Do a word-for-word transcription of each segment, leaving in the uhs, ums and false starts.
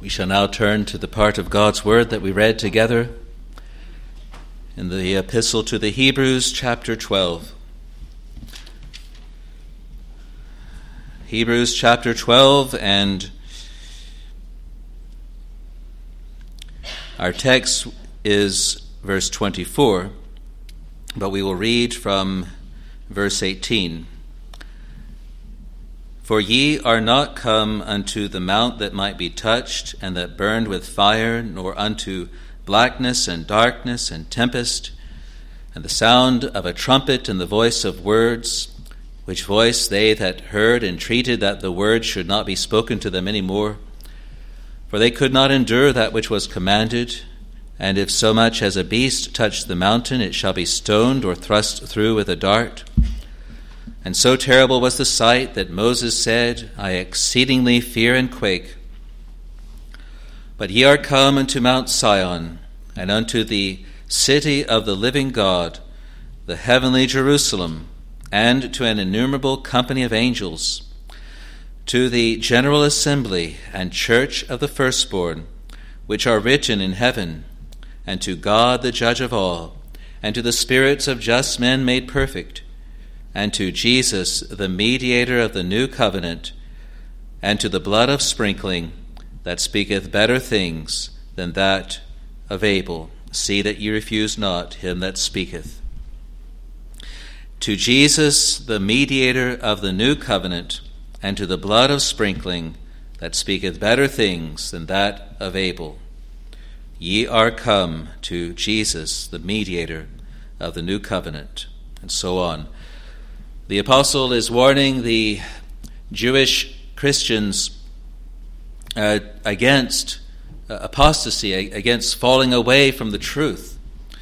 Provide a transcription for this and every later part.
We shall now turn to the part of God's Word that we read together in the Epistle to the Hebrews, chapter twelve. Hebrews chapter twelve, and our text is verse twenty-four, but we will read from verse eighteen. For ye are not come unto the mount that might be touched, and that burned with fire, nor unto blackness and darkness and tempest, and the sound of a trumpet and the voice of words, which voice they that heard entreated that the word should not be spoken to them any more. For they could not endure that which was commanded, and if so much as a beast touch the mountain, it shall be stoned or thrust through with a dart. And so terrible was the sight that Moses said, I exceedingly fear and quake. But ye are come unto Mount Sion, and unto the city of the living God, the heavenly Jerusalem, and to an innumerable company of angels, to the general assembly and church of the firstborn, which are written in heaven, and to God the judge of all, and to the spirits of just men made perfect, and to Jesus, the mediator of the new covenant, and to the blood of sprinkling that speaketh better things than that of Abel. See that ye refuse not him that speaketh. To Jesus, the mediator of the new covenant, and to the blood of sprinkling that speaketh better things than that of Abel. Ye are come to Jesus, the mediator of the new covenant, and so on. The apostle is warning the Jewish Christians uh, against uh, apostasy, against falling away from the truth.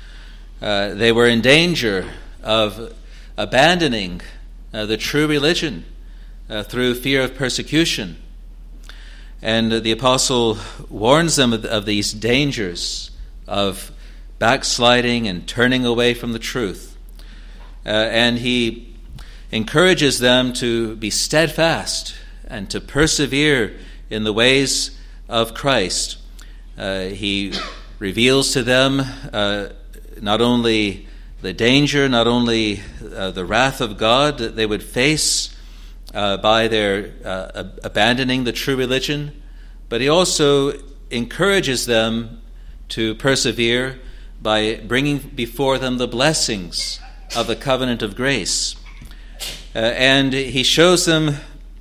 Uh, they were in danger of abandoning uh, the true religion uh, through fear of persecution. And uh, the apostle warns them of, of these dangers of backsliding and turning away from the truth. Uh, and he encourages them to be steadfast and to persevere in the ways of Christ. Uh, he reveals to them uh, not only the danger, not only uh, the wrath of God that they would face uh, by their uh, abandoning the true religion, but he also encourages them to persevere by bringing before them the blessings of the covenant of grace. Uh, and he shows them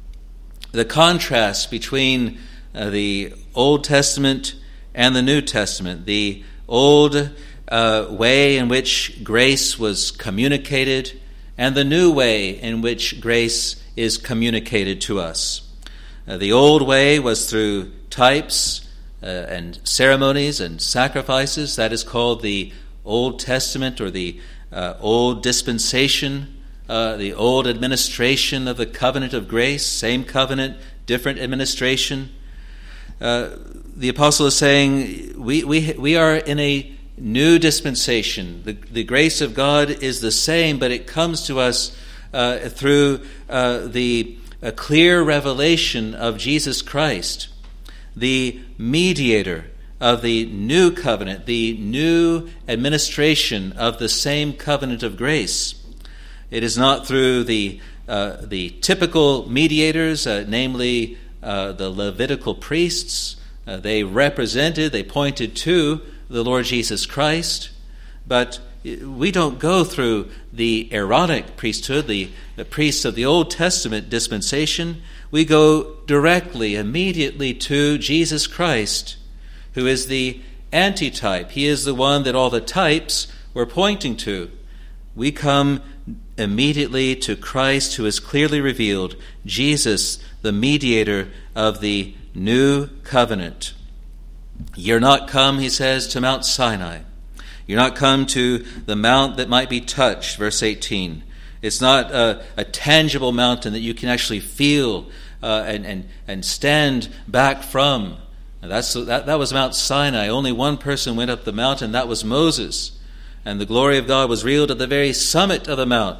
the contrast between uh, the Old Testament and the New Testament, the old uh, way in which grace was communicated and the new way in which grace is communicated to us. Uh, the old way was through types uh, and ceremonies and sacrifices. That is called the Old Testament or the uh, Old Dispensation. Uh, the old administration of the covenant of grace, same covenant, different administration. Uh, the apostle is saying we we we are in a new dispensation. The, the grace of God is the same, but it comes to us uh, through uh, the a clear revelation of Jesus Christ, the mediator of the new covenant, the new administration of the same covenant of grace. It is not through the uh, the typical mediators, uh, namely uh, the Levitical priests. Uh, they represented, they pointed to the Lord Jesus Christ. But we don't go through the Aaronic priesthood, the, the priests of the Old Testament dispensation. We go directly, immediately to Jesus Christ, who is the antitype. He is the one that all the types were pointing to. We come immediately to Christ, who is clearly revealed, Jesus, the mediator of the new covenant. You're not come, he says, to Mount Sinai. You're not come to the mount that might be touched, verse eighteen. It's not a, a tangible mountain that you can actually feel uh, and, and, and stand back from. That's, that, that was Mount Sinai. Only one person went up the mountain, that was Moses. And the glory of God was revealed at the very summit of the mount.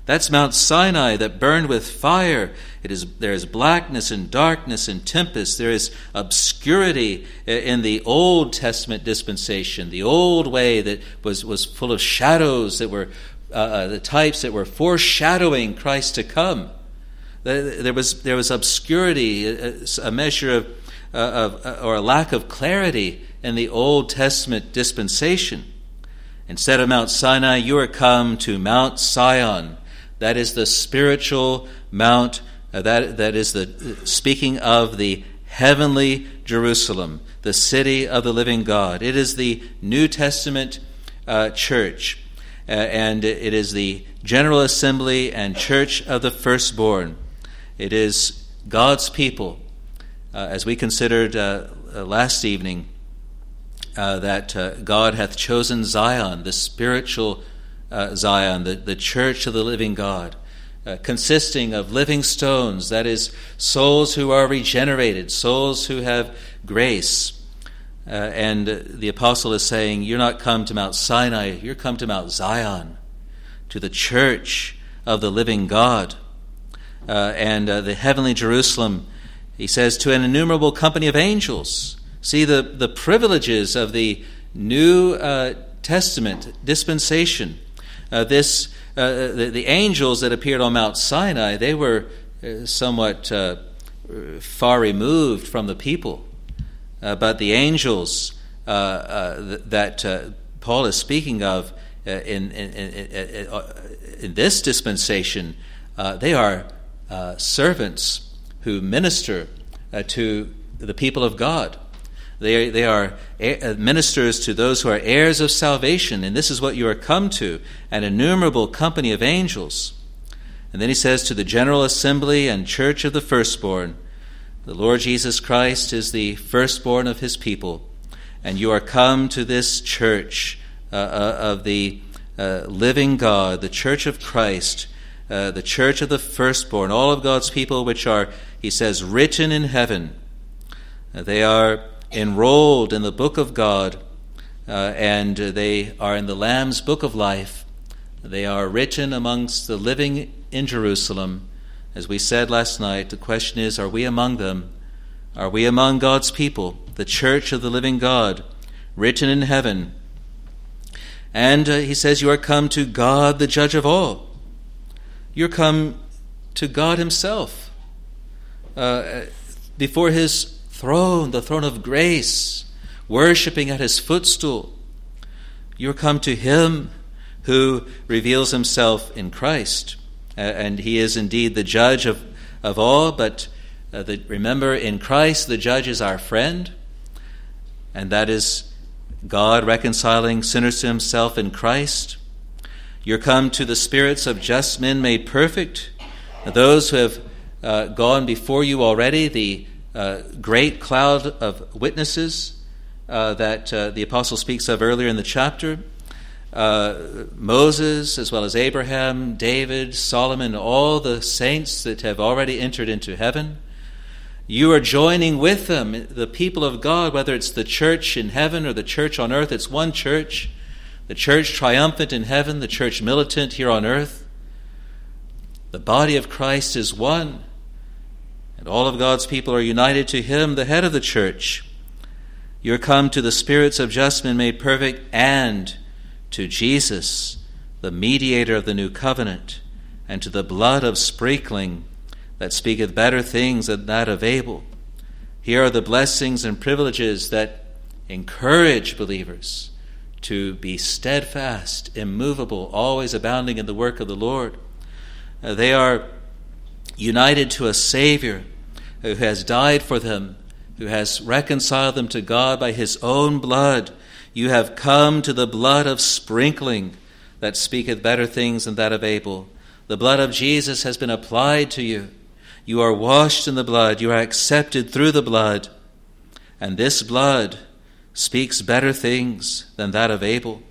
That's Mount Sinai that burned with fire. It is, there is blackness and darkness and tempest. There is obscurity in the Old Testament dispensation, the old way that was, was full of shadows that were uh, the types that were foreshadowing Christ to come. There was there was obscurity, a measure of, uh, of or a lack of clarity in the Old Testament dispensation. Instead of Mount Sinai, you are come to Mount Sion. That is the spiritual mount. Uh, that that is the speaking of the heavenly Jerusalem, the city of the living God. It is the New Testament uh, church, uh, and it is the General Assembly and Church of the Firstborn. It is God's people, uh, as we considered uh, uh, last evening, uh, that uh, God hath chosen Zion, the spiritual uh, Zion, the, the church of the living God, uh, consisting of living stones, that is, souls who are regenerated, souls who have grace. Uh, and the apostle is saying, you're not come to Mount Sinai, you're come to Mount Zion, to the church of the living God. Uh, and uh, the heavenly Jerusalem, he says, to an innumerable company of angels. See the, the privileges of the New uh, Testament dispensation. Uh, this uh, the, the angels that appeared on Mount Sinai, they were uh, somewhat uh, far removed from the people. Uh, but the angels uh, uh, th- that uh, Paul is speaking of uh, in, in, in, in, in this dispensation, uh, they are Uh, servants who minister uh, to the people of God. They, they are a- ministers to those who are heirs of salvation, and this is what you are come to, an innumerable company of angels. And then he says, to the General Assembly and Church of the Firstborn, the Lord Jesus Christ is the firstborn of his people, and you are come to this church uh, uh, of the uh, living God, the church of Christ, Uh, the church of the firstborn, all of God's people which are, he says, written in heaven. Uh, they are enrolled in the book of God, uh, and they are in the Lamb's book of life. They are written amongst the living in Jerusalem. As we said last night, the question is, are we among them? Are we among God's people, the church of the living God, written in heaven? And uh, he says, you are come to God, the judge of all. You're come to God himself, uh, before his throne, the throne of grace, worshiping at his footstool. You're come to him who reveals himself in Christ. Uh, and he is indeed the judge of, of all, but uh, the, remember, in Christ the judge is our friend, and that is God reconciling sinners to himself in Christ. You're come to the spirits of just men made perfect, those who have uh, gone before you already, the uh, great cloud of witnesses uh, that uh, the apostle speaks of earlier in the chapter. Uh, Moses, as well as Abraham, David, Solomon, all the saints that have already entered into heaven. You are joining with them, the people of God, whether it's the church in heaven or the church on earth. It's one church. The church triumphant in heaven, the church militant here on earth. The body of Christ is one, and all of God's people are united to him, the head of the church. You're come to the spirits of just men made perfect, and to Jesus, the mediator of the new covenant, and to the blood of sprinkling that speaketh better things than that of Abel. Here are the blessings and privileges that encourage believers to be steadfast, immovable, always abounding in the work of the Lord. Uh, they are united to a Savior who has died for them, who has reconciled them to God by his own blood. You have come to the blood of sprinkling that speaketh better things than that of Abel. The blood of Jesus has been applied to you. You are washed in the blood. You are accepted through the blood. And this blood speaks better things than that of Abel.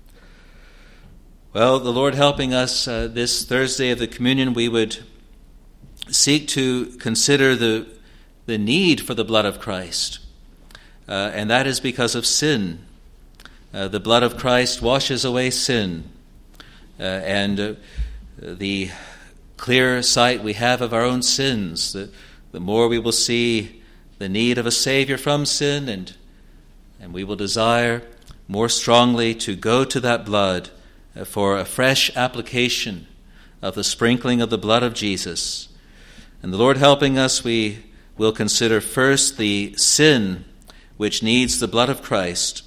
Well, the Lord helping us uh, this Thursday of the Communion, we would seek to consider the, the need for the blood of Christ. Uh, and that is because of sin. Uh, the blood of Christ washes away sin. Uh, and uh, the clearer sight we have of our own sins, the, the more we will see the need of a Savior from sin, and, and we will desire more strongly to go to that blood for a fresh application of the sprinkling of the blood of Jesus. And the Lord helping us, we will consider first the sin which needs the blood of Christ.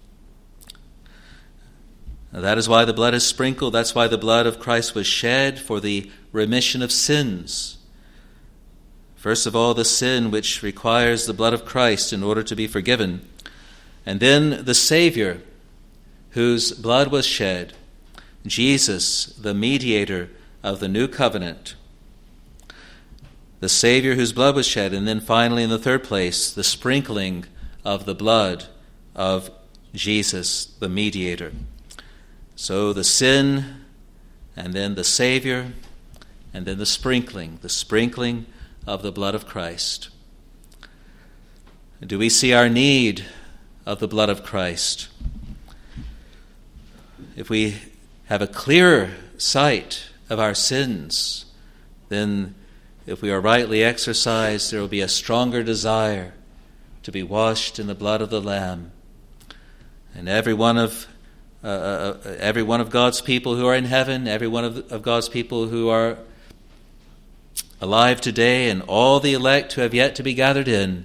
Now, that is why the blood is sprinkled. That's why the blood of Christ was shed, for the remission of sins. First of all, the sin which requires the blood of Christ in order to be forgiven. And then the Savior, whose blood was shed, Jesus, the mediator of the new covenant. The Savior whose blood was shed. And then finally, in the third place, the sprinkling of the blood of Jesus, the mediator. So the sin, and then the Savior, and then the sprinkling, the sprinkling of the blood of Christ. Do we see our need of the blood of Christ? If we have a clearer sight of our sins, then if we are rightly exercised, there will be a stronger desire to be washed in the blood of the Lamb. And every one of uh, uh, every one of God's people who are in heaven, every one of, of God's people who are alive today, and all the elect who have yet to be gathered in,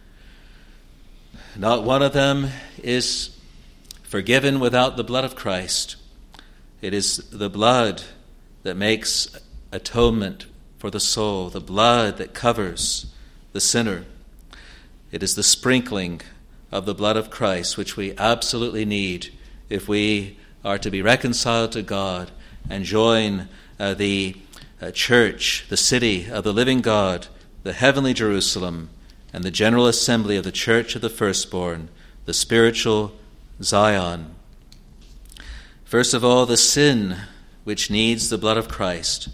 not one of them is forgiven without the blood of Christ. It is the blood that makes atonement for the soul, the blood that covers the sinner. It is the sprinkling of the blood of Christ which we absolutely need if we are to be reconciled to God and join uh, the uh, church, the city of the living God, the heavenly Jerusalem, and the general assembly of the church of the firstborn, the spiritual Zion. First of all, the sin which needs the blood of Christ.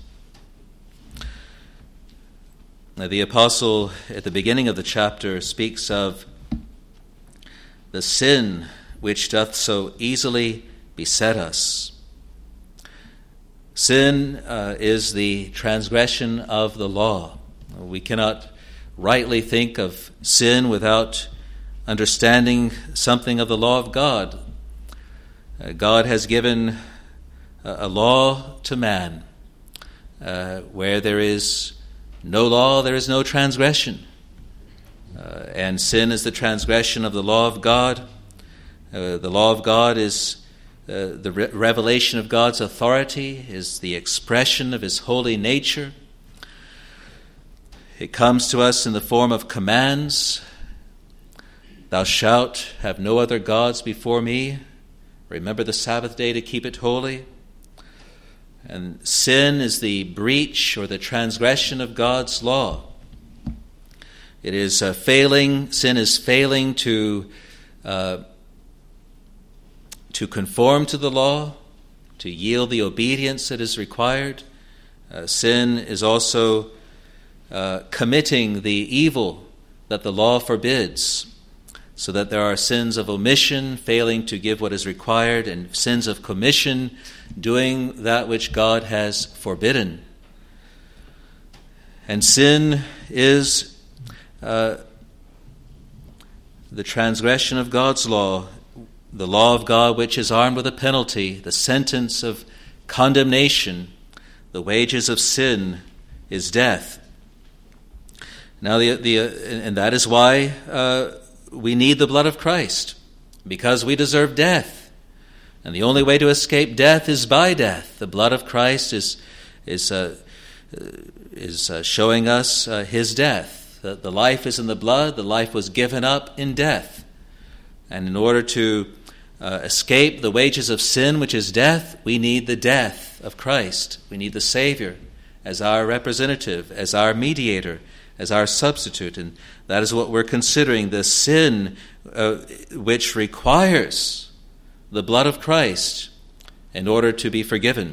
Now, the apostle at the beginning of the chapter speaks of the sin which doth so easily beset us. Sin uh, is the transgression of the law. We cannot rightly think of sin without understanding something of the law of God. Uh, God has given a, a law to man. Uh, where there is no law, there is no transgression. Uh, and sin is the transgression of the law of God. Uh, the law of God is uh, the re- revelation of God's authority, is the expression of his holy nature. It comes to us in the form of commands. Thou shalt have no other gods before me. Remember the Sabbath day to keep it holy. And sin is the breach or the transgression of God's law. It is uh, failing, sin is failing to uh, to conform to the law, to yield the obedience that is required. Uh, sin is also uh, committing the evil that the law forbids, so that there are sins of omission, failing to give what is required, and sins of commission, doing that which God has forbidden. And sin is uh, the transgression of God's law, the law of God which is armed with a penalty, the sentence of condemnation. The wages of sin is death. Now, the the uh, and that is why uh, we need the blood of Christ, because we deserve death. And the only way to escape death is by death. The blood of Christ is is uh, is uh, showing us uh, his death. The, the life is in the blood. The life was given up in death. And in order to uh, escape the wages of sin, which is death, we need the death of Christ. We need the Savior as our representative, as our mediator, as our substitute. And that is what we're considering, the sin uh, which requires the blood of Christ in order to be forgiven.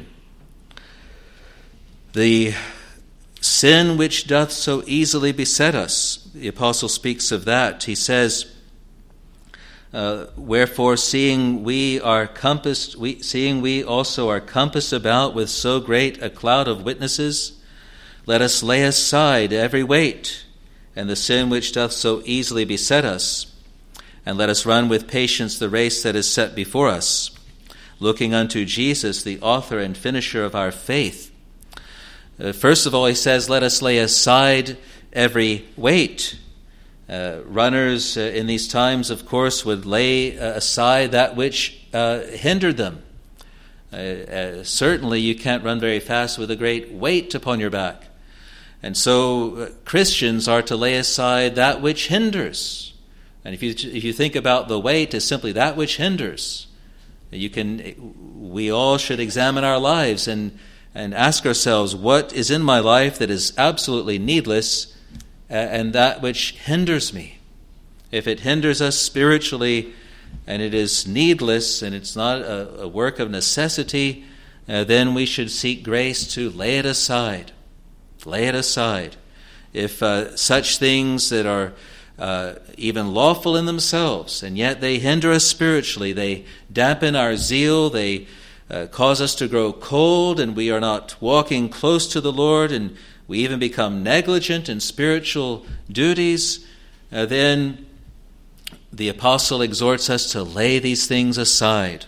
The sin which doth so easily beset us, the apostle speaks of that. He says, Uh, Wherefore, seeing we are compassed, we, seeing we also are compassed about with so great a cloud of witnesses, let us lay aside every weight and the sin which doth so easily beset us, and let us run with patience the race that is set before us, looking unto Jesus, the author and finisher of our faith. Uh, first of all, he says, let us lay aside every weight. Uh, runners uh, in these times, of course, would lay uh, aside that which uh, hindered them. Uh, uh, certainly, you can't run very fast with a great weight upon your back. And so uh, Christians are to lay aside that which hinders. And if you if you think about the weight as simply that which hinders, you can. We all should examine our lives and and ask ourselves, what is in my life that is absolutely needless, uh, and that which hinders me? If it hinders us spiritually, and it is needless, and it's not a, a work of necessity, uh, then we should seek grace to lay it aside. Lay it aside. If uh, such things that are uh, even lawful in themselves, and yet they hinder us spiritually, they dampen our zeal, they uh, cause us to grow cold, and we are not walking close to the Lord, and we even become negligent in spiritual duties, uh, then the apostle exhorts us to lay these things aside.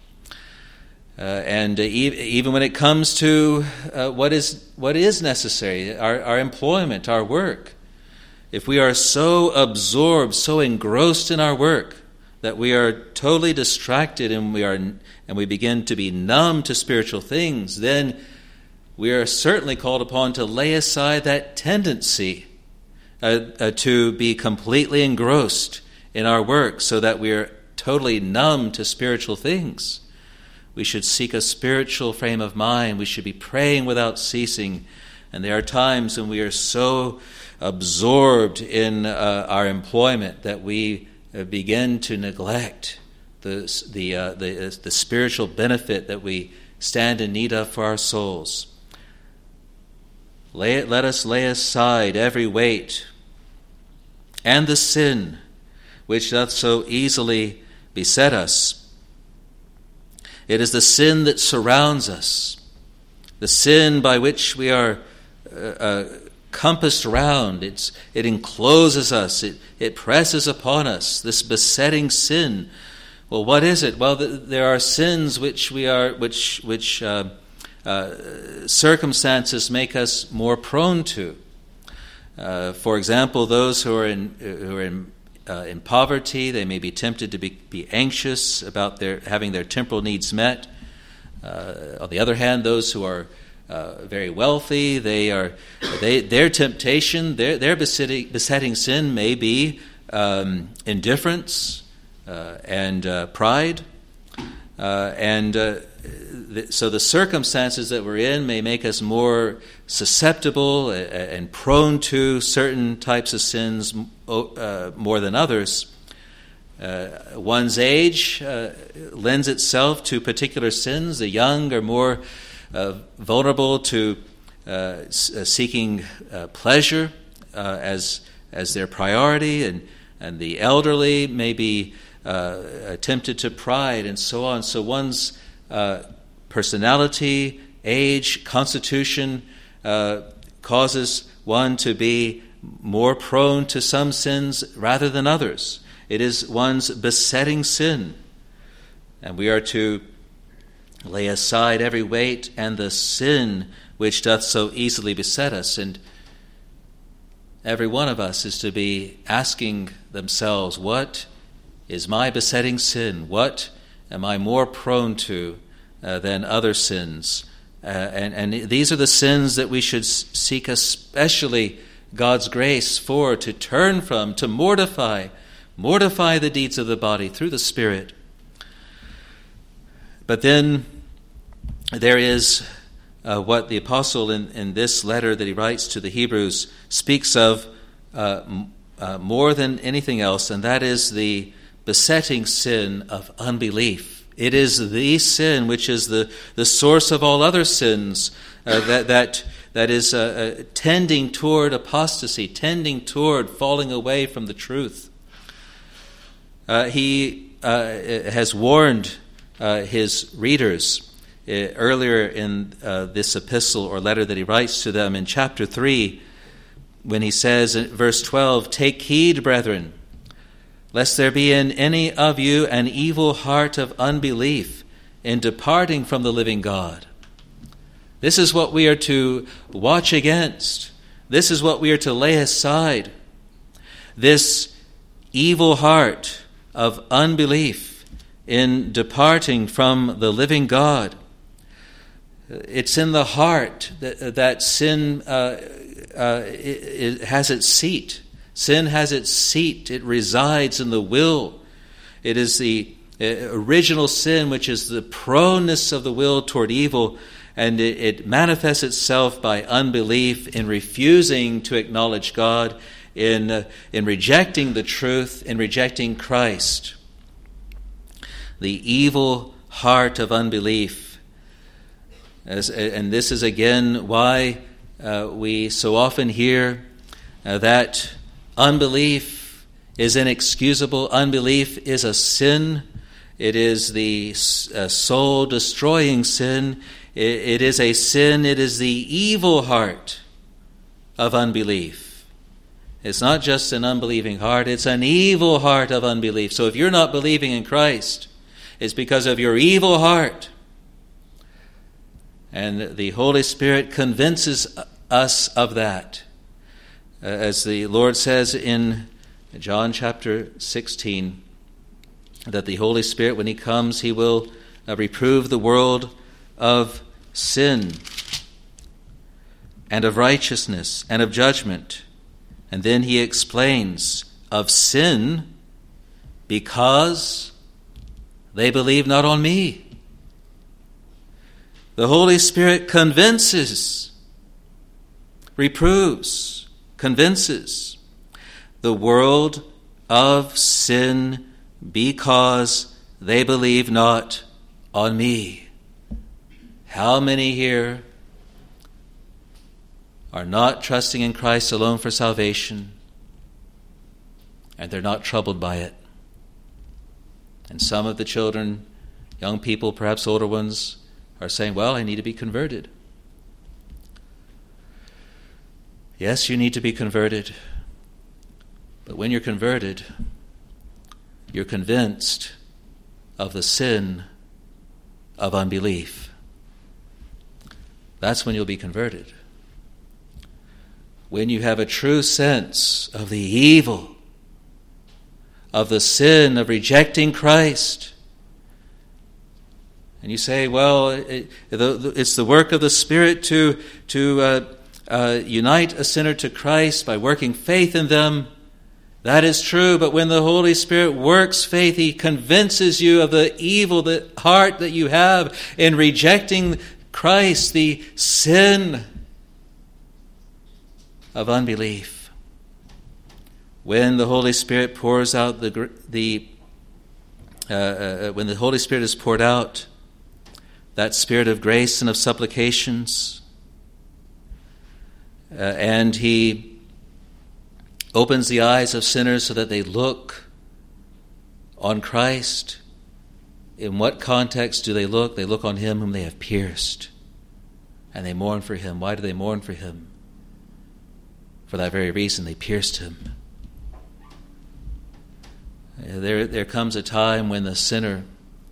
Uh, and uh, e- even when it comes to uh, what is what is necessary, our, our employment, our work, if we are so absorbed, so engrossed in our work that we are totally distracted and we are and we begin to be numb to spiritual things, then we are certainly called upon to lay aside that tendency uh, uh, to be completely engrossed in our work, so that we are totally numb to spiritual things. We should seek a spiritual frame of mind. We should be praying without ceasing. And there are times when we are so absorbed in uh, our employment that we uh, begin to neglect the the, uh, the uh, the spiritual benefit that we stand in need of for our souls. Lay it, let us lay aside every weight and the sin which doth so easily beset us. It is the sin that surrounds us, the sin by which we are uh, uh, compassed around. It's, it encloses us. It, it presses upon us, this besetting sin. Well, what is it? Well, th- there are sins which we are, which which uh, uh, circumstances make us more prone to. Uh, for example, those who are in who are in Uh, in poverty, they may be tempted to be, be anxious about their having their temporal needs met. Uh, on the other hand, those who are uh, very wealthy, they are they their temptation, their their besetting, besetting sin may be um, indifference uh, and uh, pride, uh, and uh, th- so the circumstances that we're in may make us more susceptible and prone to certain types of sins uh, more than others. Uh, one's age uh, lends itself to particular sins. The young are more uh, vulnerable to uh, seeking uh, pleasure uh, as as their priority, and, and the elderly may be uh, tempted to pride, and so on. So one's uh, personality, age, constitution Uh, causes one to be more prone to some sins rather than others. It is one's besetting sin. And we are to lay aside every weight and the sin which doth so easily beset us. And every one of us is to be asking themselves, what is my besetting sin? What am I more prone to uh, than other sins? Uh, and, and these are the sins that we should seek especially God's grace for, to turn from, to mortify, mortify the deeds of the body through the Spirit. But then there is uh, what the apostle in, in this letter that he writes to the Hebrews speaks of uh, uh, more than anything else, and that is the besetting sin of unbelief. It is the sin which is the, the source of all other sins uh, that that that is uh, uh, tending toward apostasy, tending toward falling away from the truth. uh, he uh, has warned uh, his readers uh, earlier in uh, this epistle or letter that he writes to them in chapter three, when he says in verse twelve, "Take heed, brethren, lest there be in any of you an evil heart of unbelief in departing from the living God." This is what we are to watch against. This is what we are to lay aside. This evil heart of unbelief in departing from the living God. It's in the heart that, that sin uh, uh, it, it has its seat. Sin has its seat. It resides in the will. It is the original sin, which is the proneness of the will toward evil, and it, it manifests itself by unbelief in refusing to acknowledge God, in uh, in rejecting the truth, in rejecting Christ. The evil heart of unbelief. As, and this is again why uh, we so often hear uh, that unbelief is inexcusable. Unbelief is a sin. It is the uh, soul-destroying sin. It, it is a sin. It is the evil heart of unbelief. It's not just an unbelieving heart. It's an evil heart of unbelief. So if you're not believing in Christ, it's because of your evil heart. And the Holy Spirit convinces us of that. As the Lord says in John chapter sixteen, that the Holy Spirit, when he comes, he will uh, reprove the world of sin and of righteousness and of judgment. And then he explains of sin because they believe not on me. The Holy Spirit convinces, reproves, convinces the world of sin because they believe not on me. How many here are not trusting in Christ alone for salvation, and they're not troubled by it? And some of the children, young people, perhaps older ones, are saying, well, I need to be converted. Yes, you need to be converted. But when you're converted, you're convinced of the sin of unbelief. That's when you'll be converted. When you have a true sense of the evil, of the sin of rejecting Christ, and you say, well, it, it's the work of the Spirit to, to uh, uh, unite a sinner to Christ by working faith in them. That is true, but when the Holy Spirit works faith, he convinces you of the evil the heart that you have in rejecting Christ, the sin of unbelief. When the Holy Spirit pours out the the uh, uh, when the Holy Spirit is poured out, that spirit of grace and of supplications, uh, and he opens the eyes of sinners so that they look on Christ. In what context do they look? They look on him whom they have pierced, and they mourn for him. Why do they mourn for him? For that very reason, they pierced him. There, there comes a time when the sinner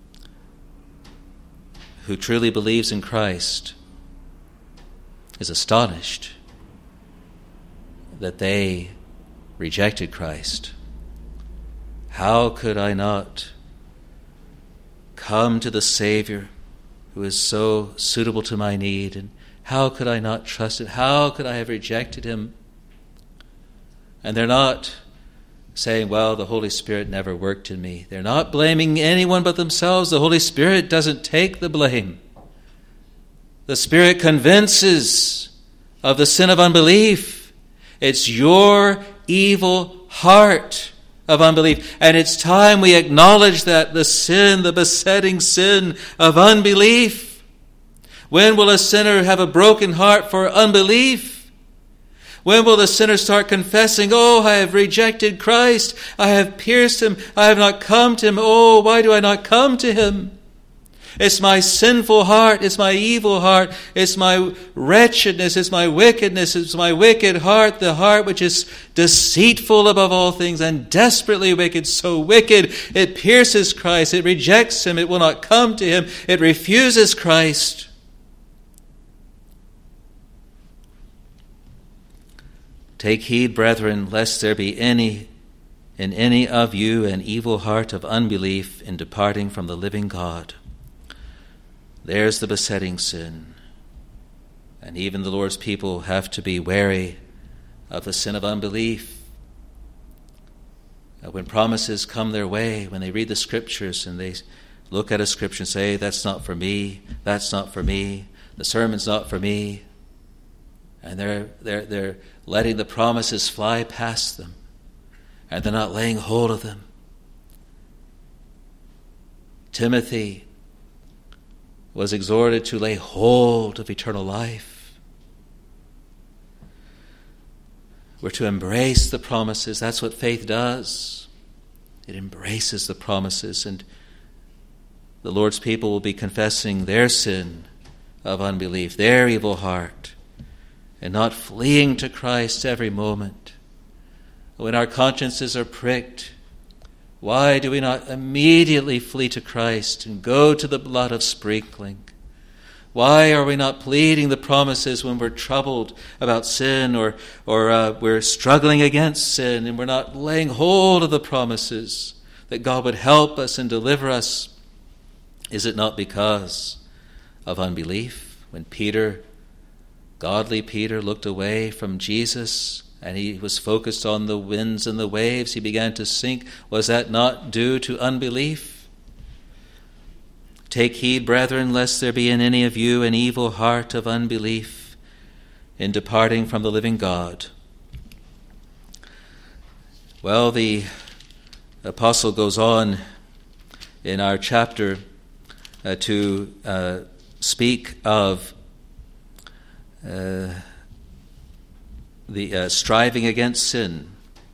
who truly believes in Christ is astonished that they rejected Christ. How could I not come to the Savior who is so suitable to my need? And how could I not trust it? How could I have rejected him? And they're not saying, well, the Holy Spirit never worked in me. They're not blaming anyone but themselves. The Holy Spirit doesn't take the blame. The Spirit convinces of the sin of unbelief. It's your evil heart of unbelief. And it's time we acknowledge that the sin, the besetting sin of unbelief. When will a sinner have a broken heart for unbelief? When will the sinner start confessing, oh, I have rejected Christ. I have pierced him. I have not come to him. Oh, why do I not come to him? It's my sinful heart. It's my evil heart. It's my wretchedness. It's my wickedness. It's my wicked heart, the heart which is deceitful above all things and desperately wicked, so wicked it pierces Christ. It rejects him. It will not come to him. It refuses Christ. Take heed, brethren, lest there be any in any of you an evil heart of unbelief in departing from the living God. There's the besetting sin. And even the Lord's people have to be wary of the sin of unbelief. When promises come their way, when they read the Scriptures and they look at a Scripture and say, that's not for me, that's not for me, the sermon's not for me, and they're, they're, they're letting the promises fly past them, and they're not laying hold of them. Timothy was exhorted to lay hold of eternal life. We're to embrace the promises. That's what faith does. It embraces the promises, and the Lord's people will be confessing their sin of unbelief, their evil heart, and not fleeing to Christ every moment. When our consciences are pricked, why do we not immediately flee to Christ and go to the blood of sprinkling? Why are we not pleading the promises when we're troubled about sin or, or uh, we're struggling against sin, and we're not laying hold of the promises that God would help us and deliver us? Is it not because of unbelief? When Peter, godly Peter, looked away from Jesus and he was focused on the winds and the waves, he began to sink. Was that not due to unbelief? Take heed, brethren, lest there be in any of you an evil heart of unbelief in departing from the living God. Well, the apostle goes on in our chapter uh, to uh, speak of uh, the uh, striving against sin.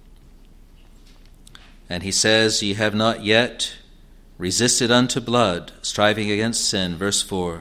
And he says, ye have not yet resisted unto blood, striving against sin. Verse four.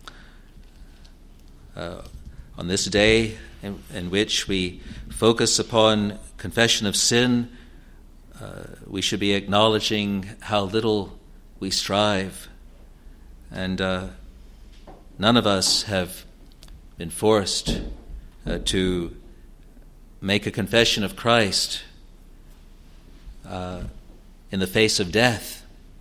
Uh, on this day in, in which we focus upon confession of sin, uh, we should be acknowledging how little we strive. And uh, none of us have been forced uh, to make a confession of Christ uh, in the face of death,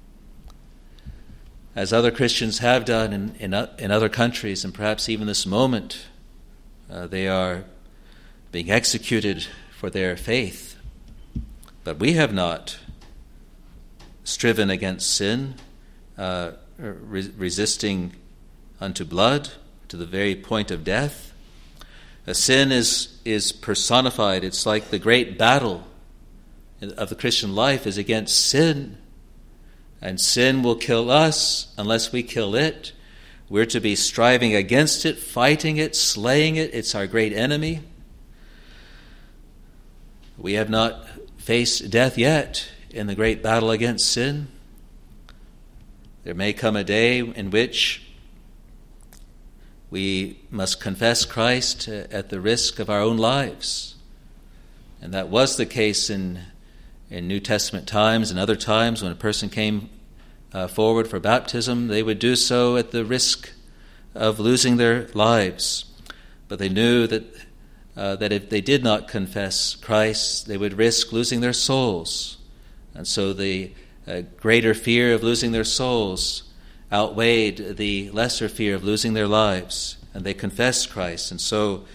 as other Christians have done in, in, in other countries, and perhaps even this moment uh, they are being executed for their faith. But we have not striven against sin, uh, re- resisting unto blood to the very point of death. A sin is, is personified. It's like the great battle of the Christian life is against sin. And sin will kill us unless we kill it. We're to be striving against it, fighting it, slaying it. It's our great enemy. We have not faced death yet in the great battle against sin. There may come a day in which we must confess Christ at the risk of our own lives. And that was the case in, in New Testament times and other times when a person came uh, forward for baptism. They would do so at the risk of losing their lives. But they knew that, uh, that if they did not confess Christ, they would risk losing their souls. And so the uh, greater fear of losing their souls outweighed the lesser fear of losing their lives, and they confessed Christ. And so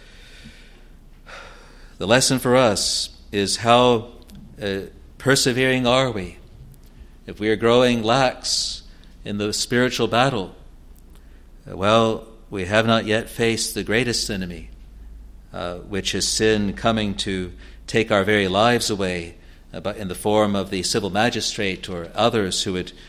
the lesson for us is how uh, persevering are we? If we are growing lax in the spiritual battle, uh, well, we have not yet faced the greatest enemy, uh, which is sin coming to take our very lives away uh, but in the form of the civil magistrate or others who would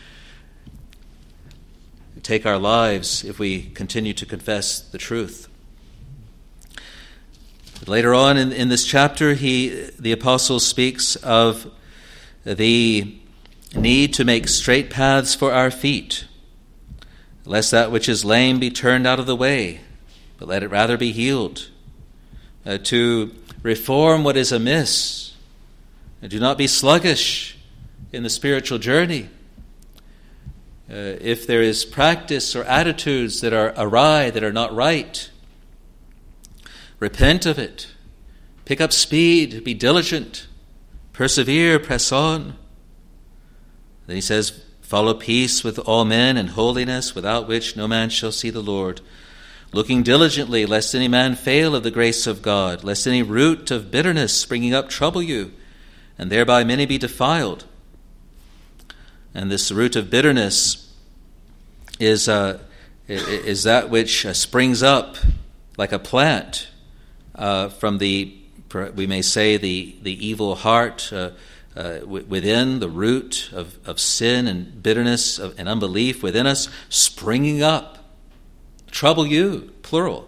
take our lives if we continue to confess the truth. Later on in, in this chapter, he, the apostle speaks of the need to make straight paths for our feet, lest that which is lame be turned out of the way, but let it rather be healed. Uh, to reform what is amiss, and do not be sluggish in the spiritual journey. Uh, if there is practice or attitudes that are awry, that are not right, repent of it. Pick up speed, be diligent, persevere, press on. Then he says, follow peace with all men and holiness, without which no man shall see the Lord. Looking diligently, lest any man fail of the grace of God, lest any root of bitterness springing up trouble you, and thereby many be defiled. And this root of bitterness is uh, is that which uh, springs up like a plant uh, from the, we may say, the, the evil heart uh, uh, w- within, the root of, of sin and bitterness of, and unbelief within us, springing up. Trouble you, plural.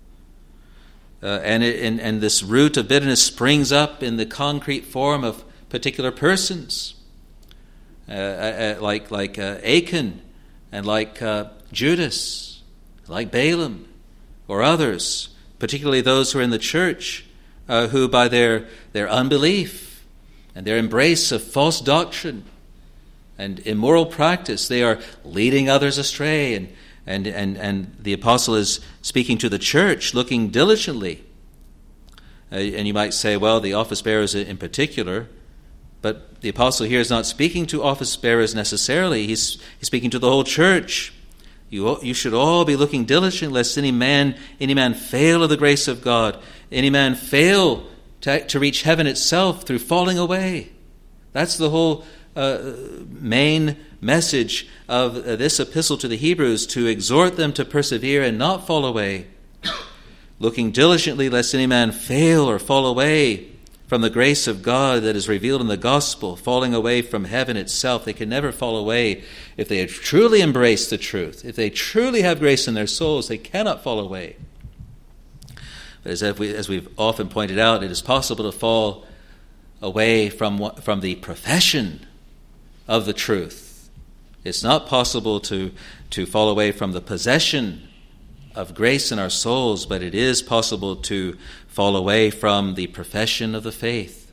Uh, and, it, and and this root of bitterness springs up in the concrete form of particular persons, uh, uh, like like uh, Achan, and like uh, Judas, like Balaam, or others, particularly those who are in the church, uh, who by their their unbelief and their embrace of false doctrine and immoral practice, they are leading others astray. And And, and and the apostle is speaking to the church, looking diligently. Uh, and you might say, well, the office bearers in particular, but the apostle here is not speaking to office bearers necessarily. He's, he's speaking to the whole church. You you should all be looking diligent, lest any man any man fail of the grace of God, any man fail to, to reach heaven itself through falling away. That's the whole uh, main message of this epistle to the Hebrews, to exhort them to persevere and not fall away, looking diligently lest any man fail or fall away from the grace of God that is revealed in the gospel, falling away from heaven itself. They can never fall away if they have truly embraced the truth. If they truly have grace in their souls, they cannot fall away. But as, we, as we've often pointed out, it is possible to fall away from, from the profession of the truth. It's not possible to, to fall away from the possession of grace in our souls, but it is possible to fall away from the profession of the faith,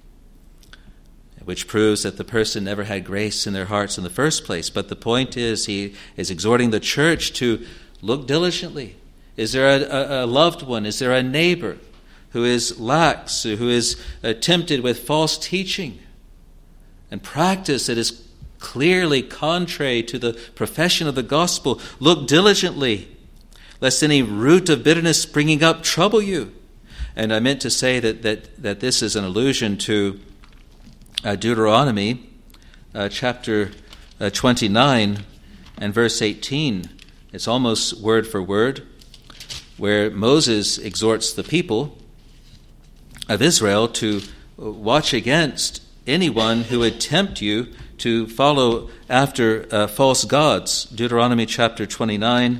which proves that the person never had grace in their hearts in the first place. But the point is, he is exhorting the church to look diligently. Is there a, a, a loved one? Is there a neighbor who is lax, who is uh, tempted with false teaching and practice that is clearly contrary to the profession of the gospel? Look diligently, lest any root of bitterness springing up trouble you. And I meant to say that that, that this is an allusion to uh, Deuteronomy uh, chapter uh, twenty-nine and verse eighteen. It's almost word for word, where Moses exhorts the people of Israel to watch against anyone who would tempt you to follow after uh, false gods. Deuteronomy chapter twenty-nine,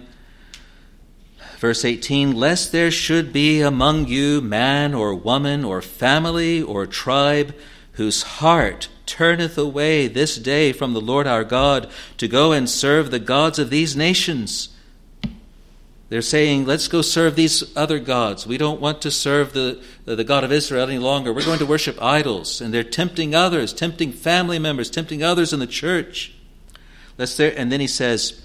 verse eighteen, lest there should be among you man or woman or family or tribe whose heart turneth away this day from the Lord our God to go and serve the gods of these nations. They're saying, let's go serve these other gods. We don't want to serve the, the God of Israel any longer. We're going to worship idols. And they're tempting others, tempting family members, tempting others in the church. Lest there, and then he says,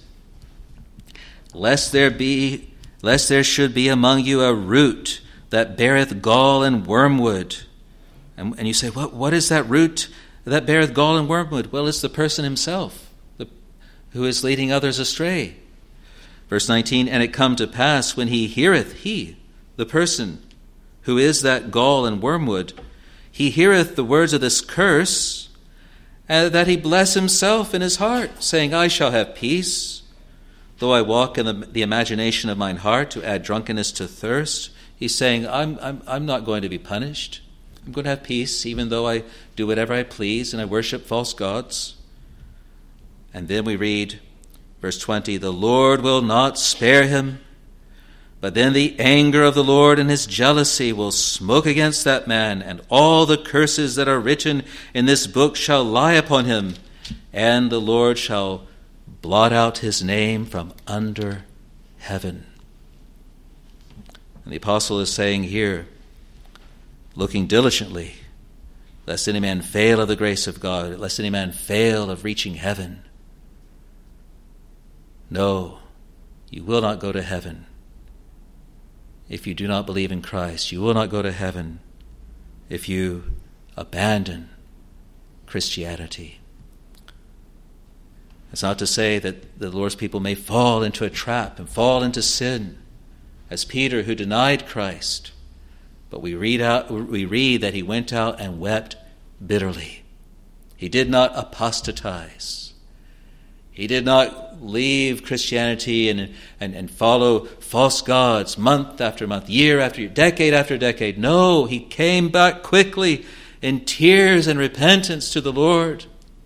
lest there be, lest there should be among you a root that beareth gall and wormwood. And, and you say, what, what is that root that beareth gall and wormwood? Well, it's the person himself, the, who is leading others astray. Verse nineteen, and it come to pass when he heareth, he, the person who is that gall and wormwood, he heareth the words of this curse, and that he bless himself in his heart, saying, I shall have peace, though I walk in the, the imagination of mine heart to add drunkenness to thirst. He's saying, I'm, I'm, I'm not going to be punished. I'm going to have peace, even though I do whatever I please and I worship false gods. And then we read, verse twenty, the Lord will not spare him, But then the anger of the Lord and his jealousy will smoke against that man, and all the curses that are written in this book shall lie upon him, and the Lord shall blot out his name from under heaven. And the apostle is saying here, looking diligently, lest any man fail of the grace of God, lest any man fail of reaching heaven. No, you will not go to heaven if you do not believe in Christ. You will not go to heaven if you abandon Christianity. It's not to say that the Lord's people may fall into a trap and fall into sin, as Peter, who denied Christ. But we read out, we read that he went out and wept bitterly. He did not apostatize. He did not leave Christianity and, and, and follow false gods month after month, year after year, decade after decade. No, he came back quickly in tears and repentance to the Lord.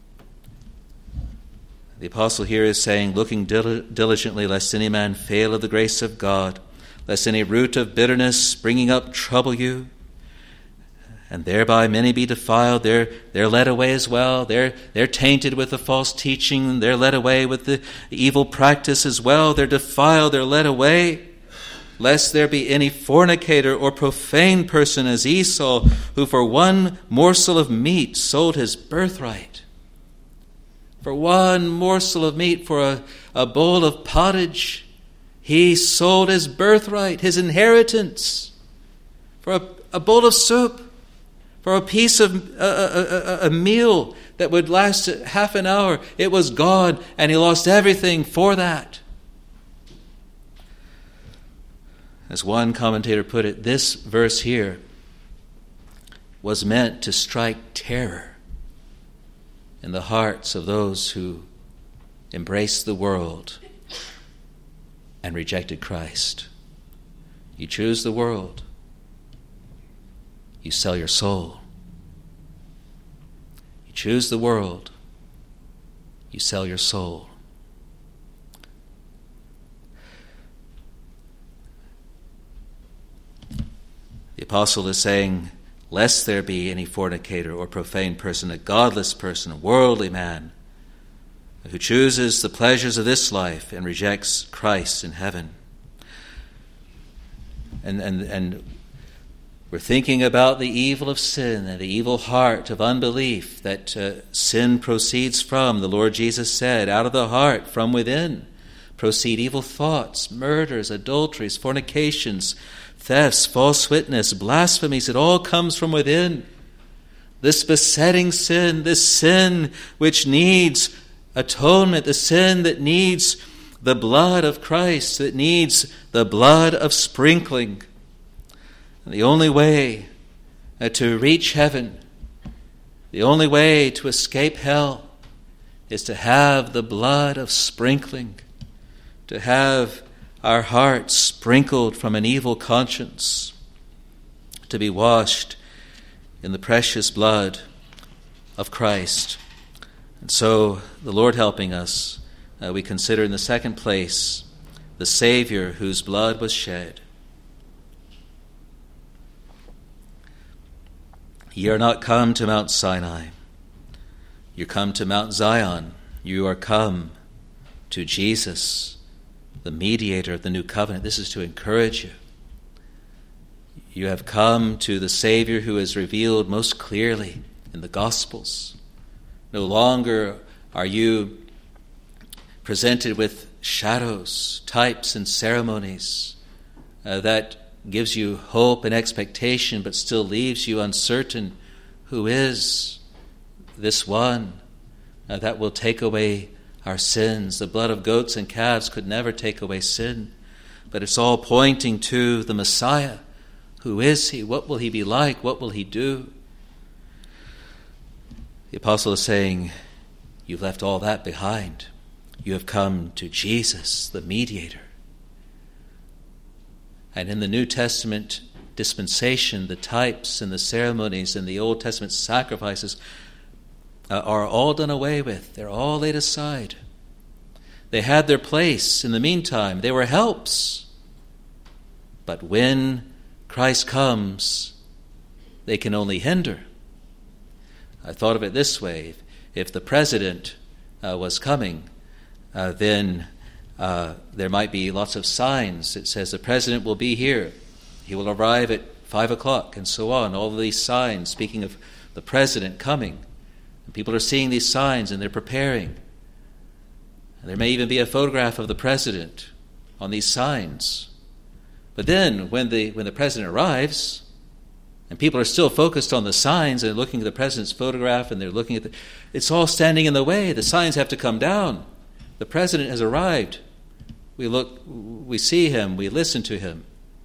The apostle here is saying, looking dil- diligently, lest any man fail of the grace of God, lest any root of bitterness springing up trouble you, and thereby many be defiled. They're, they're led away as well. They're, they're tainted with the false teaching. They're led away with the evil practice as well. They're defiled. They're led away. Lest there be any fornicator or profane person as Esau, who for one morsel of meat sold his birthright. For one morsel of meat, for a, a bowl of pottage, he sold his birthright, his inheritance. For a, a bowl of soup, for a piece of a, a, a, a meal that would last half an hour, it was gone, and he lost everything for that. As one commentator put it, this verse here was meant to strike terror in the hearts of those who embraced the world and rejected Christ. You choose the world, you sell your soul. You choose the world, you sell your soul. The apostle is saying, lest there be any fornicator or profane person, a godless person, a worldly man, who chooses the pleasures of this life and rejects Christ in heaven. And, and, and we're thinking about the evil of sin and the evil heart of unbelief that uh, sin proceeds from. The Lord Jesus said, out of the heart, from within, proceed evil thoughts, murders, adulteries, fornications, thefts, false witness, blasphemies. It all comes from within. This besetting sin, this sin which needs atonement, the sin that needs the blood of Christ, that needs the blood of sprinkling. And the only way uh, to reach heaven, the only way to escape hell, is to have the blood of sprinkling, to have our hearts sprinkled from an evil conscience, to be washed in the precious blood of Christ. And so, the Lord helping us, uh, we consider in the second place the Savior whose blood was shed. Ye are not come to Mount Sinai. You come to Mount Zion. You are come to Jesus, the mediator of the new covenant. This is to encourage you. You have come to the Savior who is revealed most clearly in the Gospels. No longer are you presented with shadows, types, and ceremonies uh, that gives you hope and expectation, but still leaves you uncertain. Who is this one uh, that will take away our sins? The blood of goats and calves could never take away sin, but it's all pointing to the Messiah. Who is he? What will he be like? What will he do? The apostle is saying, you've left all that behind. You have come to Jesus, the mediator. And in the New Testament dispensation, the types and the ceremonies and the Old Testament sacrifices uh, are all done away with. They're all laid aside. They had their place in the meantime. They were helps. But when Christ comes, they can only hinder. I thought of it this way. If the president uh, was coming, uh, then uh, there might be lots of signs. It says the president will be here. He will arrive at five o'clock and so on. All of these signs speaking of the president coming. And people are seeing these signs and they're preparing. And there may even be a photograph of the president on these signs. But then when the when the president arrives, and people are still focused on the signs and looking at the president's photograph and they're looking at the... It's all standing in the way. The signs have to come down. The president has arrived. We look, we see him, we listen to him.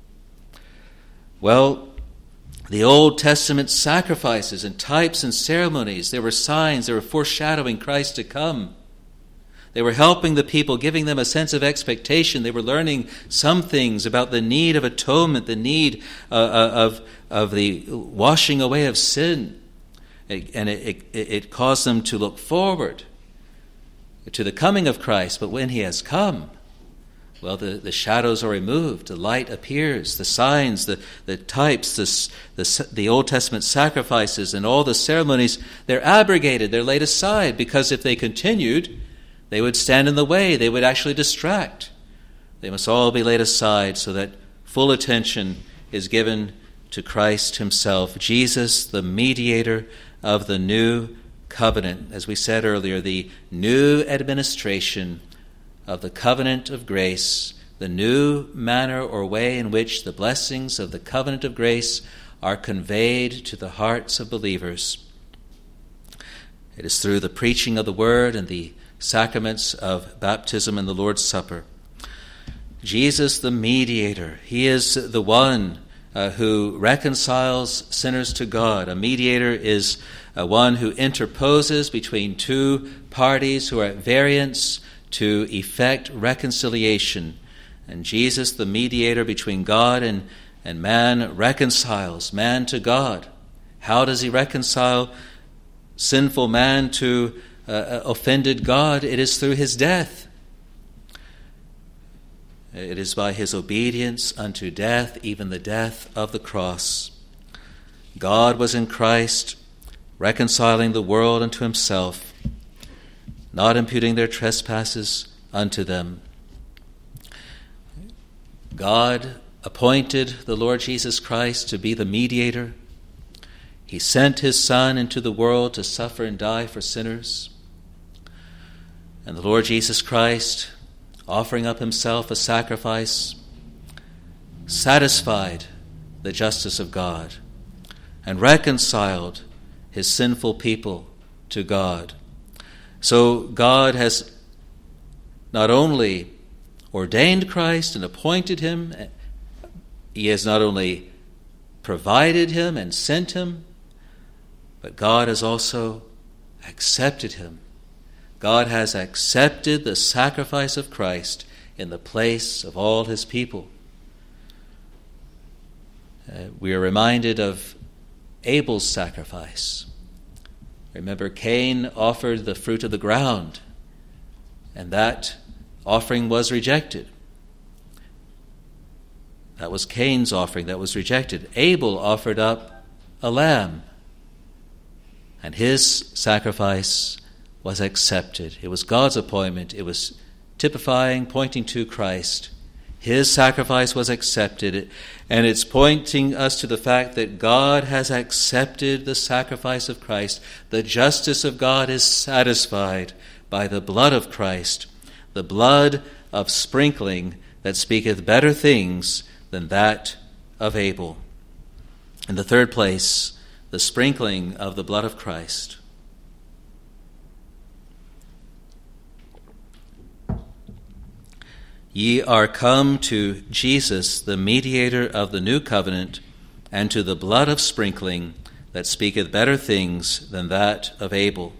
Well, the Old Testament sacrifices and types and ceremonies, there were signs, they were foreshadowing Christ to come. They were helping the people, giving them a sense of expectation. They were learning some things about the need of atonement, the need uh, of, of the washing away of sin. And it, it, it caused them to look forward to the coming of Christ. But when he has come, well, the, the shadows are removed, the light appears, the signs, the, the types, the, the, the Old Testament sacrifices and all the ceremonies, they're abrogated, they're laid aside, because if they continued, they would stand in the way. They would actually distract. They must all be laid aside so that full attention is given to Christ himself, Jesus, the mediator of the new covenant. As we said earlier, the new administration of the covenant of grace, the new manner or way in which the blessings of the covenant of grace are conveyed to the hearts of believers. It is through the preaching of the word and the sacraments of baptism and the Lord's Supper. Jesus, the mediator, he is the one uh, who reconciles sinners to God. A mediator is uh, one who interposes between two parties who are at variance to effect reconciliation. And Jesus, the mediator between God and, and man, reconciles man to God. How does he reconcile sinful man to Uh, offended God? It is through his death. It is by his obedience unto death, even the death of the cross. God was in Christ, reconciling the world unto himself, not imputing their trespasses unto them. God appointed the Lord Jesus Christ to be the mediator. He sent his Son into the world to suffer and die for sinners. And the Lord Jesus Christ, offering up himself a sacrifice, satisfied the justice of God and reconciled his sinful people to God. So God has not only ordained Christ and appointed him, he has not only provided him and sent him, but God has also accepted him. God has accepted the sacrifice of Christ in the place of all his people. Uh, we are reminded of Abel's sacrifice. Remember, Cain offered the fruit of the ground, and that offering was rejected. That was Cain's offering that was rejected. Abel offered up a lamb, and his sacrifice was accepted. It was God's appointment. It was typifying, pointing to Christ. His sacrifice was accepted, and it's pointing us to the fact that God has accepted the sacrifice of Christ. The justice of God is satisfied by the blood of Christ, the blood of sprinkling that speaketh better things than that of Abel. In the third place, the sprinkling of the blood of Christ. Ye are come to Jesus, the mediator of the new covenant, and to the blood of sprinkling that speaketh better things than that of Abel.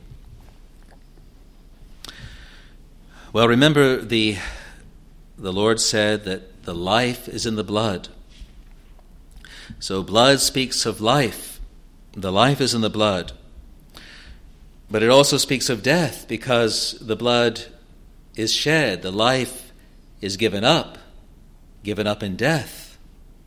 Well, remember the, the Lord said that the life is in the blood. So blood speaks of life. The life is in the blood. But it also speaks of death, because the blood is shed. The life is given up, given up in death.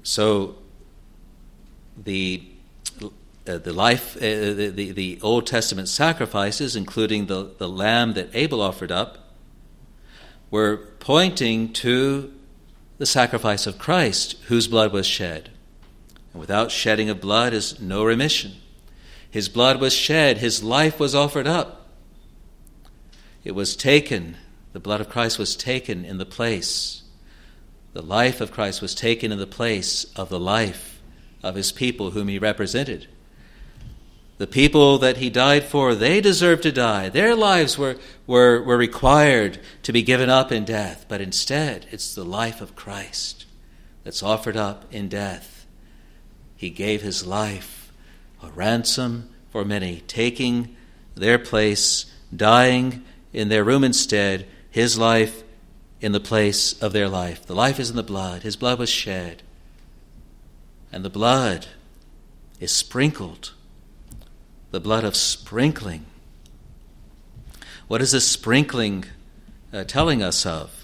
So the uh, the life, uh, the, the the Old Testament sacrifices, including the, the lamb that Abel offered up, were pointing to the sacrifice of Christ, whose blood was shed. And without shedding of blood is no remission. His blood was shed, his life was offered up. It was taken, the blood of Christ was taken in the place. The life of Christ was taken in the place of the life of his people whom he represented. The people that he died for, they deserved to die. Their lives were, were, were required to be given up in death. But instead, it's the life of Christ that's offered up in death. He gave his life, a ransom for many, taking their place, dying in their room instead, his life in the place of their life. The life is in the blood. His blood was shed. And the blood is sprinkled. The blood of sprinkling. What is this sprinkling uh, telling us of?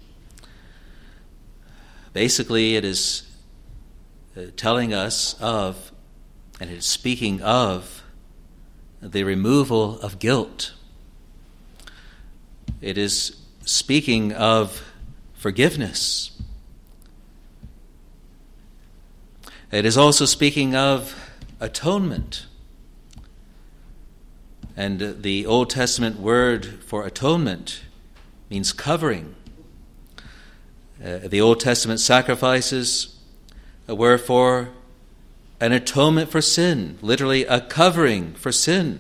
Basically, it is uh, telling us of, and it is speaking of, the removal of guilt. It is speaking of forgiveness. It is also speaking of atonement. And the Old Testament word for atonement means covering. Uh, the Old Testament sacrifices were for an atonement for sin, literally a covering for sin.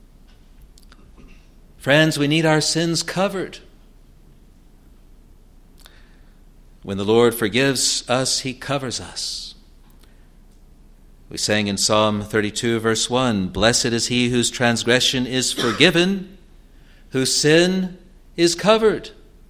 Friends, we need our sins covered. When the Lord forgives us, he covers us. We sang in Psalm thirty-two, verse one, "Blessed is he whose transgression is forgiven, whose sin is covered."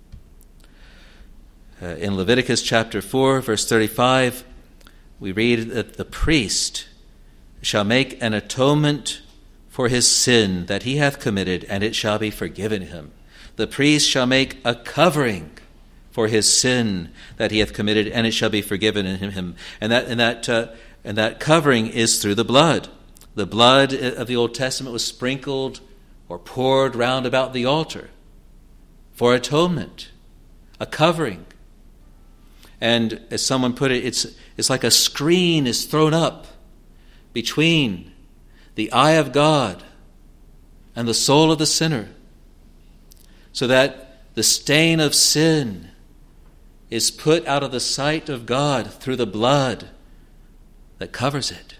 Uh, in Leviticus chapter four, verse thirty-five, we read that the priest shall make an atonement for his sin that he hath committed, and it shall be forgiven him. The priest shall make a covering for his sin that he hath committed, and it shall be forgiven in him. And that, and that, uh, and that covering is through the blood. The blood of the Old Testament was sprinkled or poured round about the altar for atonement, a covering. And as someone put it, it's it's like a screen is thrown up between the eye of God and the soul of the sinner, so that the stain of sin is put out of the sight of God through the blood that covers it.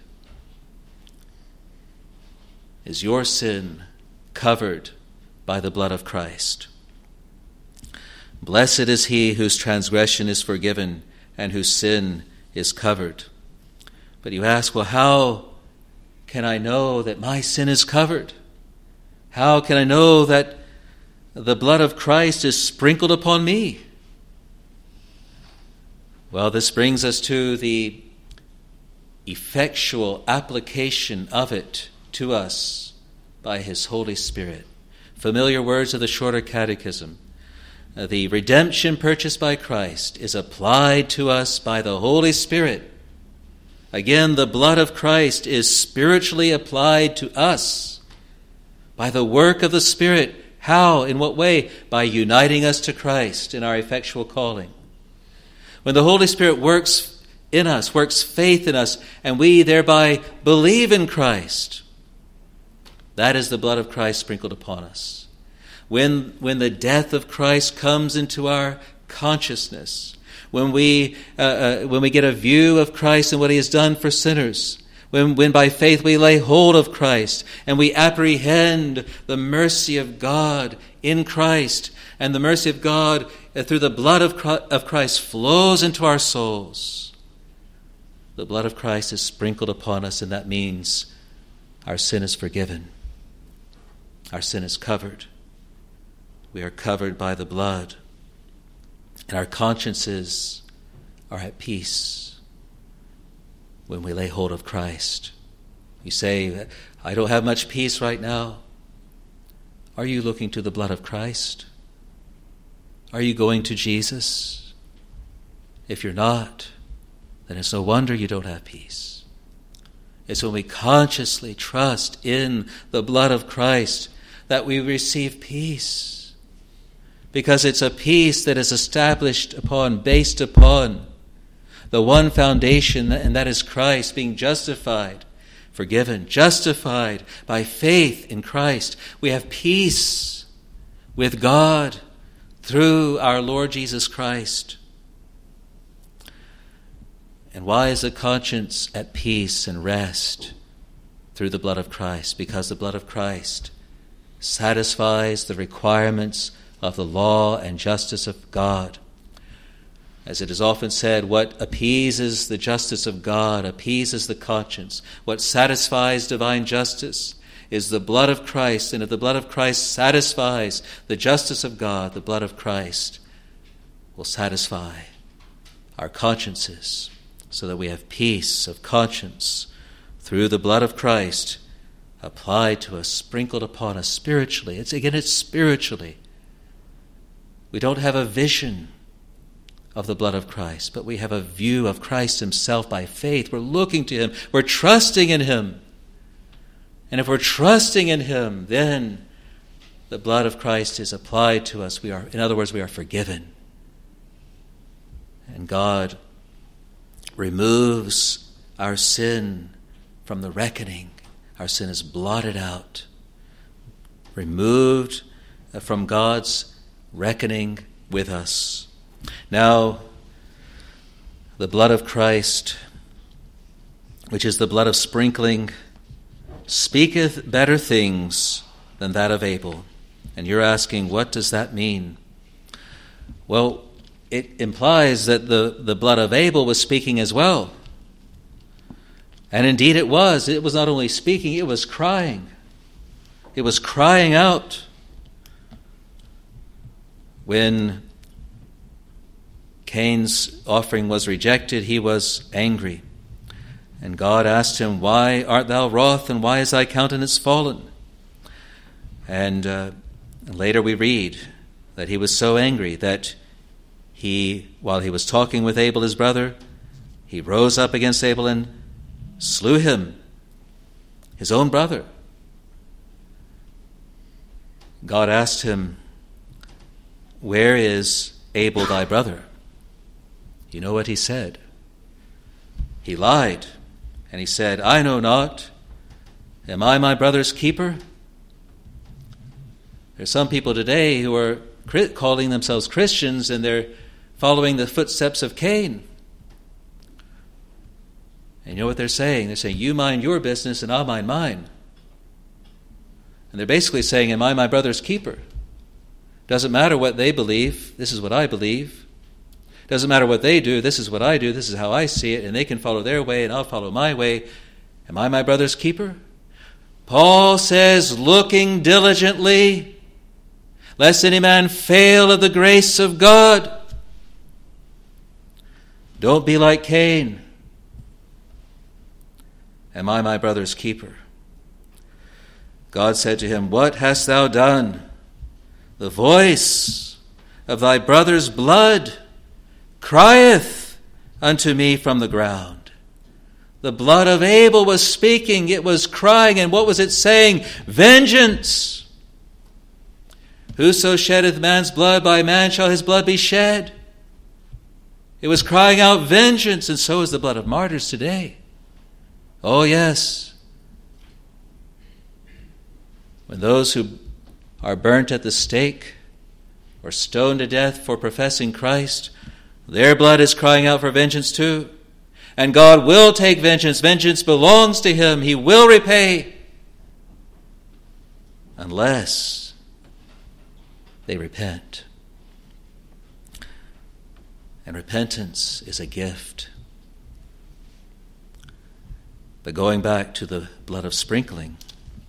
Is your sin covered by the blood of Christ? Blessed is he whose transgression is forgiven and whose sin is covered. But you ask, well, how can I know that my sin is covered? How can I know that the blood of Christ is sprinkled upon me? Well, this brings us to the effectual application of it to us by his Holy Spirit. Familiar words of the Shorter Catechism. The redemption purchased by Christ is applied to us by the Holy Spirit. Again, the blood of Christ is spiritually applied to us by the work of the Spirit. How? In what way? By uniting us to Christ in our effectual calling. When the Holy Spirit works in us, works faith in us, and we thereby believe in Christ, that is the blood of Christ sprinkled upon us. When, when the death of Christ comes into our consciousness, when we, uh, uh, when we get a view of Christ and what he has done for sinners, when, when by faith we lay hold of Christ and we apprehend the mercy of God in Christ, and the mercy of God uh, through the blood of Christ, of Christ flows into our souls, the blood of Christ is sprinkled upon us, and that means our sin is forgiven. Our sin is covered. We are covered by the blood, and our consciences are at peace when we lay hold of Christ. You say, I don't have much peace right now. Are you looking to the blood of Christ? Are you going to Jesus? If you're not, then it's no wonder you don't have peace. It's when we consciously trust in the blood of Christ that we receive peace. Because it's a peace that is established upon, based upon the one foundation, and that is Christ, being justified, forgiven, justified by faith in Christ. We have peace with God through our Lord Jesus Christ. And why is the conscience at peace and rest? Through the blood of Christ. Because the blood of Christ satisfies the requirements of the law and justice of God. As it is often said, what appeases the justice of God appeases the conscience. What satisfies divine justice is the blood of Christ. And if the blood of Christ satisfies the justice of God, the blood of Christ will satisfy our consciences, so that we have peace of conscience through the blood of Christ applied to us, sprinkled upon us spiritually. It's again, it's spiritually. We don't have a vision of the blood of Christ, but we have a view of Christ himself by faith. We're looking to him. We're trusting in him. And if we're trusting in him, then the blood of Christ is applied to us. We are, in other words, we are forgiven. And God removes our sin from the reckoning. Our sin is blotted out, removed from God's reckoning with us. Now, the blood of Christ, which is the blood of sprinkling, speaketh better things than that of Abel. And you're asking, what does that mean? Well, it implies that the, the blood of Abel was speaking as well. And indeed it was. It was not only speaking, it was crying. It was crying out. When Cain's offering was rejected, he was angry. And God asked him, "Why art thou wroth, and why is thy countenance fallen?" And uh, later we read that he was so angry that he, while he was talking with Abel, his brother, he rose up against Abel and slew him, his own brother. God asked him, "Where is Abel thy brother?" You know what he said? He lied, and he said, "I know not. Am I my brother's keeper?" There's some people today who are calling themselves Christians, and they're following the footsteps of Cain. And you know what they're saying? They're saying, "You mind your business and I'll mind mine." And they're basically saying, "Am I my brother's keeper? Doesn't matter what they believe, this is what I believe. Doesn't matter what they do, this is what I do, this is how I see it, and they can follow their way and I'll follow my way. Am I my brother's keeper?" Paul says, "Looking diligently, lest any man fail of the grace of God." Don't be like Cain. Am I my brother's keeper? God said to him, "What hast thou done? The voice of thy brother's blood crieth unto me from the ground." The blood of Abel was speaking, it was crying, and what was it saying? Vengeance! Whoso sheddeth man's blood, by man shall his blood be shed. It was crying out vengeance, and so is the blood of martyrs today. Oh yes. When those who are burnt at the stake or stoned to death for professing Christ, their blood is crying out for vengeance too. And God will take vengeance. Vengeance belongs to him. He will repay. Unless they repent. And repentance is a gift. But going back to the blood of sprinkling,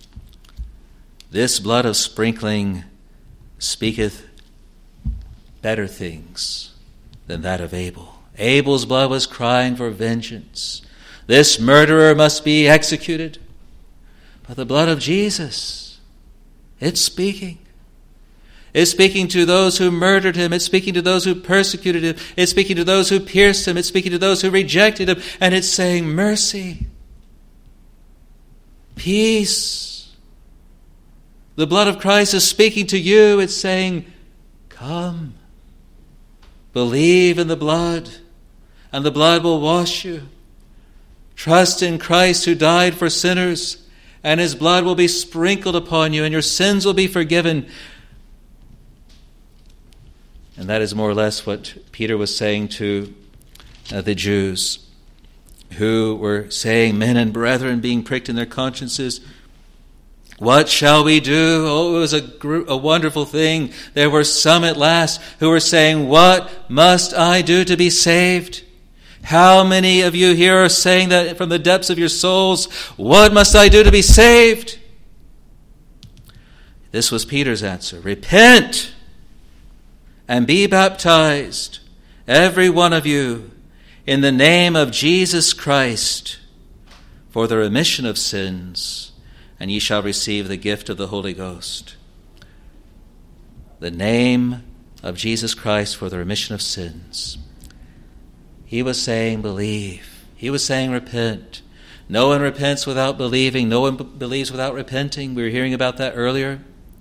this blood of sprinkling speaketh better things than that of Abel. Abel's blood was crying for vengeance. This murderer must be executed. But the blood of Jesus, it's speaking. It's speaking to those who murdered him. It's speaking to those who persecuted him. It's speaking to those who pierced him. It's speaking to those who rejected him. And it's saying, mercy, peace. The blood of Christ is speaking to you. It's saying, come, believe in the blood, and the blood will wash you. Trust in Christ who died for sinners, and his blood will be sprinkled upon you, and your sins will be forgiven. And that is more or less what Peter was saying to uh, the Jews who were saying, men and brethren, being pricked in their consciences, what shall we do? Oh, it was a, gr- a wonderful thing. There were some at last who were saying, what must I do to be saved? How many of you here are saying that from the depths of your souls? What must I do to be saved? This was Peter's answer. Repent and be baptized, every one of you, in the name of Jesus Christ, for the remission of sins, and ye shall receive the gift of the Holy Ghost. The name of Jesus Christ for the remission of sins. He was saying, believe. He was saying, repent. No one repents without believing. No one b- believes without repenting. We were hearing about that earlier.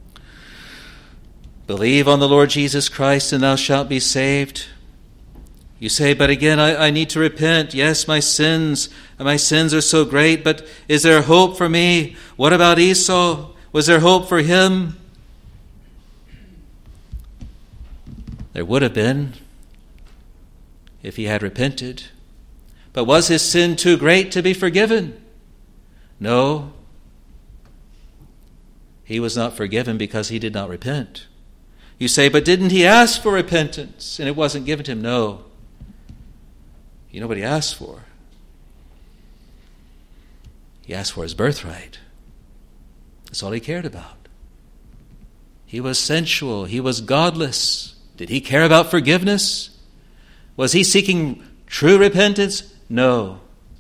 Believe on the Lord Jesus Christ, and thou shalt be saved. You say, but again, I, I need to repent. Yes, my sins, my sins are so great, but is there hope for me? What about Esau? Was there hope for him? There would have been if he had repented. But was his sin too great to be forgiven? No. He was not forgiven because he did not repent. You say, but didn't he ask for repentance and it wasn't given to him? No. You know what he asked for? He asked for his birthright. That's all he cared about. He was sensual. He was godless. Did he care about forgiveness? Was he seeking true repentance? No.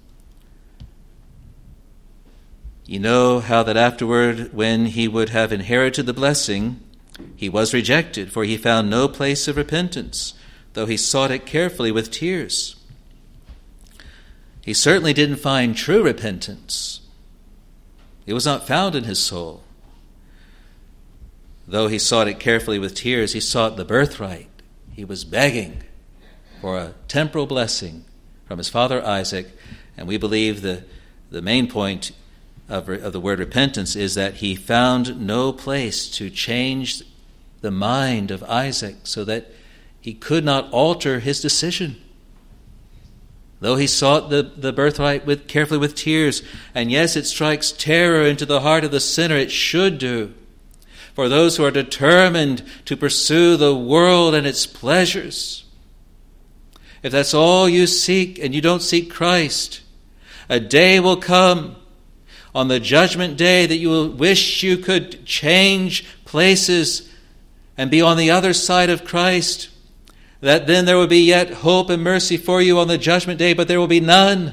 You know how that afterward, when he would have inherited the blessing, he was rejected, for he found no place of repentance, though he sought it carefully with tears. He certainly didn't find true repentance. It was not found in his soul. Though he sought it carefully with tears, he sought the birthright. He was begging for a temporal blessing from his father Isaac, and we believe the, the main point of, of the word repentance is that he found no place to change the mind of Isaac so that he could not alter his decision. Though he sought the, the birthright with, carefully with tears, and yes, it strikes terror into the heart of the sinner, it should do. For those who are determined to pursue the world and its pleasures, if that's all you seek and you don't seek Christ, a day will come on the judgment day that you will wish you could change places and be on the other side of Christ, that then there will be yet hope and mercy for you on the judgment day, but there will be none.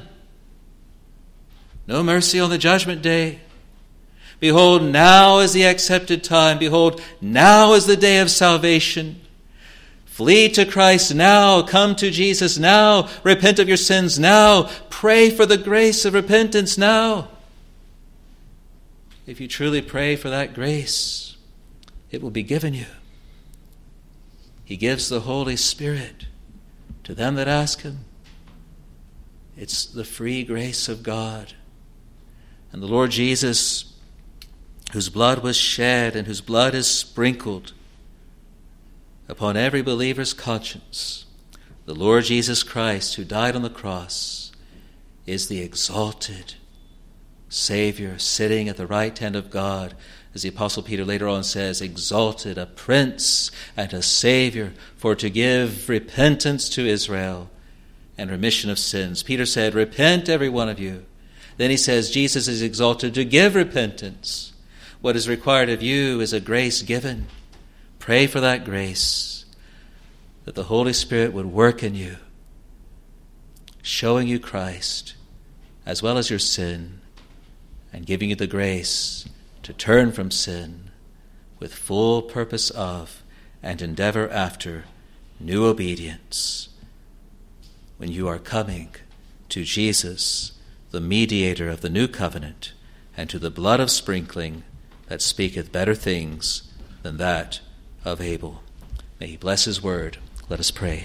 No mercy on the judgment day. Behold, now is the accepted time. Behold, now is the day of salvation. Flee to Christ now. Come to Jesus now. Repent of your sins now. Pray for the grace of repentance now. If you truly pray for that grace, it will be given you. He gives the Holy Spirit to them that ask him. It's the free grace of God. And the Lord Jesus, whose blood was shed and whose blood is sprinkled upon every believer's conscience, the Lord Jesus Christ, who died on the cross, is the exalted Savior sitting at the right hand of God, as the Apostle Peter later on says, exalted, a prince and a Savior, for to give repentance to Israel and remission of sins. Peter said, repent, every one of you. Then he says, Jesus is exalted to give repentance. What is required of you is a grace given. Pray for that grace, that the Holy Spirit would work in you, showing you Christ as well as your sin, and giving you the grace to turn from sin with full purpose of and endeavor after new obedience. When you are coming to Jesus, the mediator of the new covenant, and to the blood of sprinkling that speaketh better things than that of Abel. May he bless his word. Let us pray.